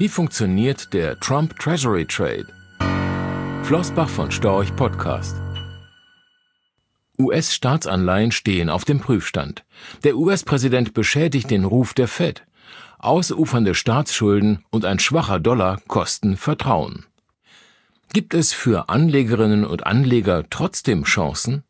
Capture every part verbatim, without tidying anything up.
Wie funktioniert der Trump Treasury Trade? Flossbach von Storch Podcast. U S-Staatsanleihen stehen auf dem Prüfstand. Der U S-Präsident beschädigt den Ruf der Fed. Ausufernde Staatsschulden und ein schwacher Dollar kosten Vertrauen. Gibt es für Anlegerinnen und Anleger trotzdem Chancen?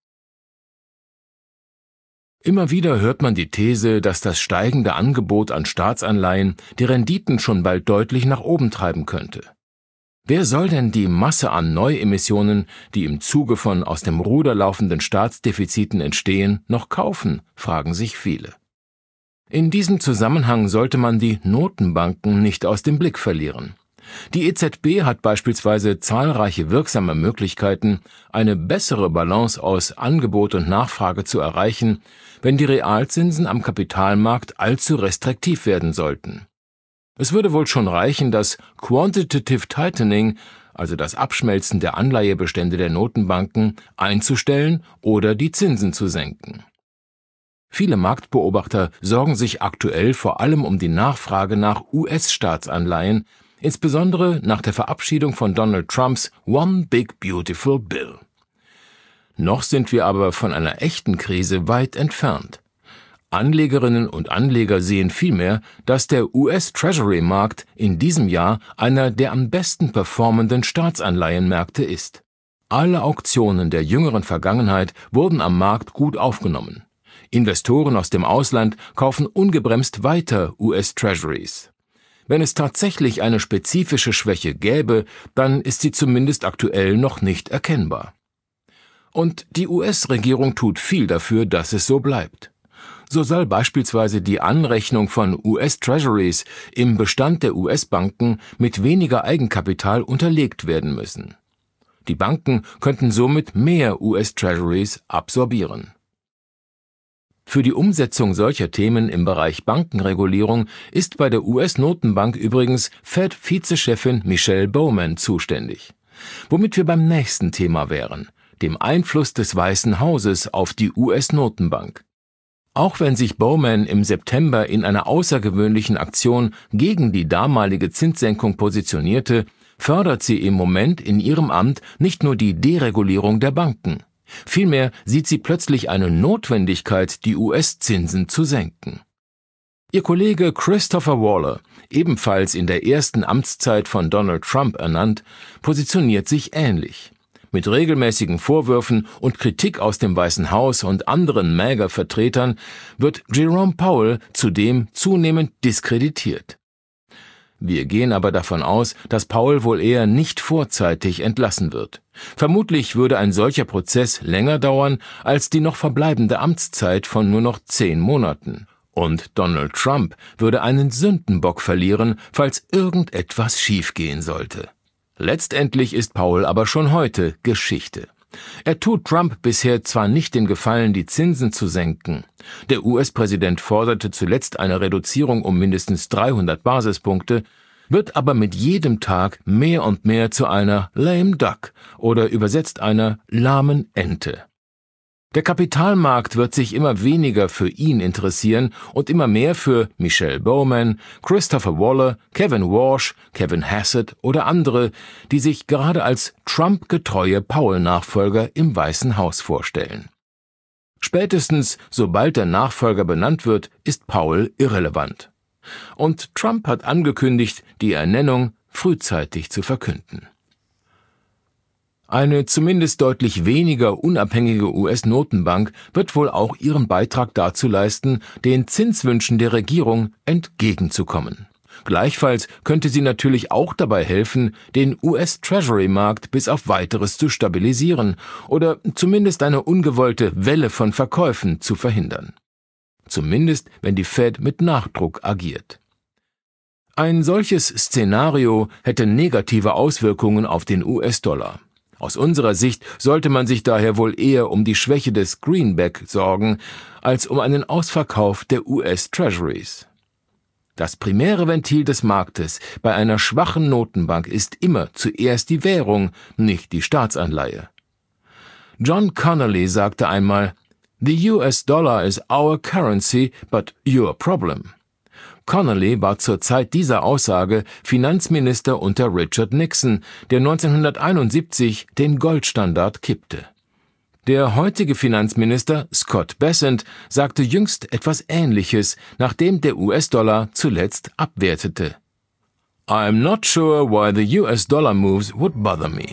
Immer wieder hört man die These, dass das steigende Angebot an Staatsanleihen die Renditen schon bald deutlich nach oben treiben könnte. Wer soll denn die Masse an Neuemissionen, die im Zuge von aus dem Ruder laufenden Staatsdefiziten entstehen, noch kaufen, fragen sich viele. In diesem Zusammenhang sollte man die Notenbanken nicht aus dem Blick verlieren. Die E Z B hat beispielsweise zahlreiche wirksame Möglichkeiten, eine bessere Balance aus Angebot und Nachfrage zu erreichen, wenn die Realzinsen am Kapitalmarkt allzu restriktiv werden sollten. Es würde wohl schon reichen, das Quantitative Tightening, also das Abschmelzen der Anleihebestände der Notenbanken, einzustellen oder die Zinsen zu senken. Viele Marktbeobachter sorgen sich aktuell vor allem um die Nachfrage nach U S-Staatsanleihen, insbesondere nach der Verabschiedung von Donald Trumps One Big Beautiful Bill. Noch sind wir aber von einer echten Krise weit entfernt. Anlegerinnen und Anleger sehen vielmehr, dass der U S-Treasury-Markt in diesem Jahr einer der am besten performenden Staatsanleihenmärkte ist. Alle Auktionen der jüngeren Vergangenheit wurden am Markt gut aufgenommen. Investoren aus dem Ausland kaufen ungebremst weiter U S-Treasuries. Wenn es tatsächlich eine spezifische Schwäche gäbe, dann ist sie zumindest aktuell noch nicht erkennbar. Und die U S-Regierung tut viel dafür, dass es so bleibt. So soll beispielsweise die Anrechnung von U S-Treasuries im Bestand der U S-Banken mit weniger Eigenkapital unterlegt werden müssen. Die Banken könnten somit mehr U S-Treasuries absorbieren. Für die Umsetzung solcher Themen im Bereich Bankenregulierung ist bei der U S-Notenbank übrigens Fed-Vizechefin Michelle Bowman zuständig. Womit wir beim nächsten Thema wären, dem Einfluss des Weißen Hauses auf die U S-Notenbank. Auch wenn sich Bowman im September in einer außergewöhnlichen Aktion gegen die damalige Zinssenkung positionierte, fördert sie im Moment in ihrem Amt nicht nur die Deregulierung der Banken. Vielmehr sieht sie plötzlich eine Notwendigkeit, die U S-Zinsen zu senken. Ihr Kollege Christopher Waller, ebenfalls in der ersten Amtszeit von Donald Trump ernannt, positioniert sich ähnlich. Mit regelmäßigen Vorwürfen und Kritik aus dem Weißen Haus und anderen MAGA-Vertretern wird Jerome Powell zudem zunehmend diskreditiert. Wir gehen aber davon aus, dass Powell wohl eher nicht vorzeitig entlassen wird. Vermutlich würde ein solcher Prozess länger dauern als die noch verbleibende Amtszeit von nur noch zehn Monaten. Und Donald Trump würde einen Sündenbock verlieren, falls irgendetwas schiefgehen sollte. Letztendlich ist Powell aber schon heute Geschichte. Er tut Trump bisher zwar nicht den Gefallen, die Zinsen zu senken. Der U S-Präsident forderte zuletzt eine Reduzierung um mindestens dreihundert Basispunkte, wird aber mit jedem Tag mehr und mehr zu einer lame duck oder übersetzt einer lahmen Ente. Der Kapitalmarkt wird sich immer weniger für ihn interessieren und immer mehr für Michelle Bowman, Christopher Waller, Kevin Warsh, Kevin Hassett oder andere, die sich gerade als Trump-getreue Powell-Nachfolger im Weißen Haus vorstellen. Spätestens, sobald der Nachfolger benannt wird, ist Powell irrelevant. Und Trump hat angekündigt, die Ernennung frühzeitig zu verkünden. Eine zumindest deutlich weniger unabhängige U S-Notenbank wird wohl auch ihren Beitrag dazu leisten, den Zinswünschen der Regierung entgegenzukommen. Gleichfalls könnte sie natürlich auch dabei helfen, den U S-Treasury-Markt bis auf Weiteres zu stabilisieren oder zumindest eine ungewollte Welle von Verkäufen zu verhindern. Zumindest, wenn die Fed mit Nachdruck agiert. Ein solches Szenario hätte negative Auswirkungen auf den U S-Dollar. Aus unserer Sicht sollte man sich daher wohl eher um die Schwäche des Greenback sorgen, als um einen Ausverkauf der U S-Treasuries. Das primäre Ventil des Marktes bei einer schwachen Notenbank ist immer zuerst die Währung, nicht die Staatsanleihe. John Connolly sagte einmal, "The U S dollar is our currency, but your problem." Connolly war zur Zeit dieser Aussage Finanzminister unter Richard Nixon, der neunzehnhunderteinundsiebzig den Goldstandard kippte. Der heutige Finanzminister Scott Bessent sagte jüngst etwas Ähnliches, nachdem der U S-Dollar zuletzt abwertete. I'm not sure why the U S dollar moves would bother me.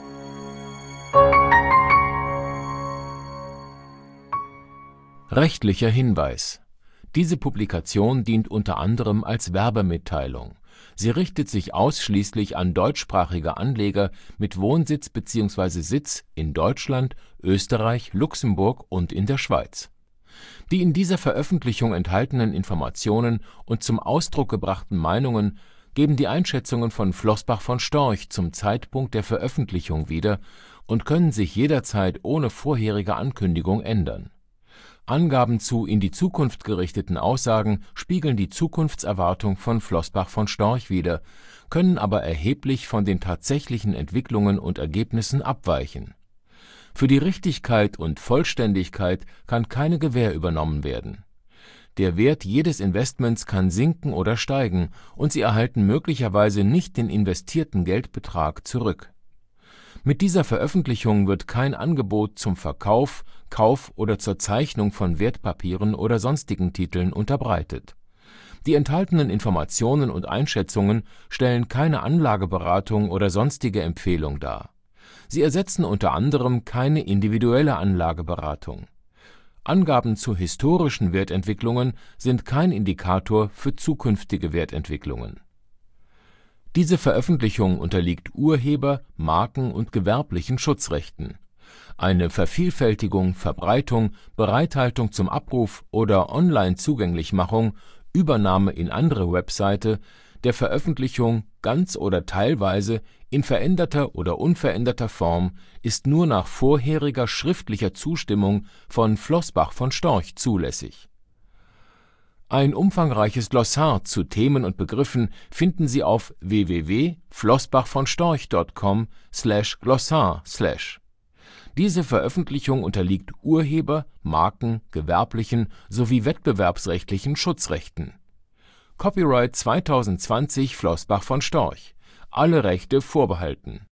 Rechtlicher Hinweis. Diese Publikation dient unter anderem als Werbemitteilung. Sie richtet sich ausschließlich an deutschsprachige Anleger mit Wohnsitz bzw. Sitz in Deutschland, Österreich, Luxemburg und in der Schweiz. Die in dieser Veröffentlichung enthaltenen Informationen und zum Ausdruck gebrachten Meinungen geben die Einschätzungen von Floßbach von Storch zum Zeitpunkt der Veröffentlichung wieder und können sich jederzeit ohne vorherige Ankündigung ändern. Angaben zu in die Zukunft gerichteten Aussagen spiegeln die Zukunftserwartung von Floßbach von Storch wider, können aber erheblich von den tatsächlichen Entwicklungen und Ergebnissen abweichen. Für die Richtigkeit und Vollständigkeit kann keine Gewähr übernommen werden. Der Wert jedes Investments kann sinken oder steigen, und Sie erhalten möglicherweise nicht den investierten Geldbetrag zurück. Mit dieser Veröffentlichung wird kein Angebot zum Verkauf, Kauf oder zur Zeichnung von Wertpapieren oder sonstigen Titeln unterbreitet. Die enthaltenen Informationen und Einschätzungen stellen keine Anlageberatung oder sonstige Empfehlung dar. Sie ersetzen unter anderem keine individuelle Anlageberatung. Angaben zu historischen Wertentwicklungen sind kein Indikator für zukünftige Wertentwicklungen. Diese Veröffentlichung unterliegt Urheber-, Marken- und gewerblichen Schutzrechten. Eine Vervielfältigung, Verbreitung, Bereithaltung zum Abruf oder Online-Zugänglichmachung, Übernahme in andere Webseite, der Veröffentlichung ganz oder teilweise in veränderter oder unveränderter Form ist nur nach vorheriger schriftlicher Zustimmung von Floßbach von Storch zulässig. Ein umfangreiches Glossar zu Themen und Begriffen finden Sie auf w w w punkt floßbachvonstorch punkt com slash glossar slash. Diese Veröffentlichung unterliegt Urheber-, Marken-, gewerblichen sowie wettbewerbsrechtlichen Schutzrechten. Copyright zweitausendzwanzig Floßbach von Storch. Alle Rechte vorbehalten